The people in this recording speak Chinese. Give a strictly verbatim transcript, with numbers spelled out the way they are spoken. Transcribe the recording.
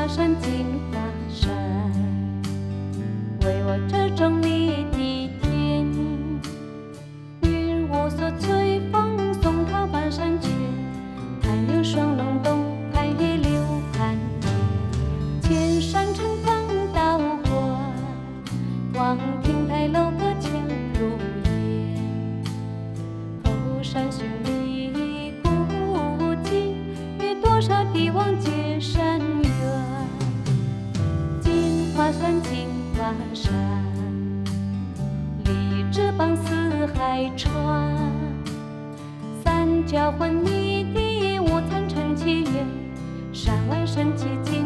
华山，金华山，为我遮种你的天。云雾锁翠峰，松涛半山雀，潭有双龙洞，盘叶柳盘叶。千山乘风道观，望亭台楼阁墙如烟。后山寻觅古迹，与多少帝王结善缘。金华山，金华山，荔枝傍四海川。三角环你的五残成七月，山外升起金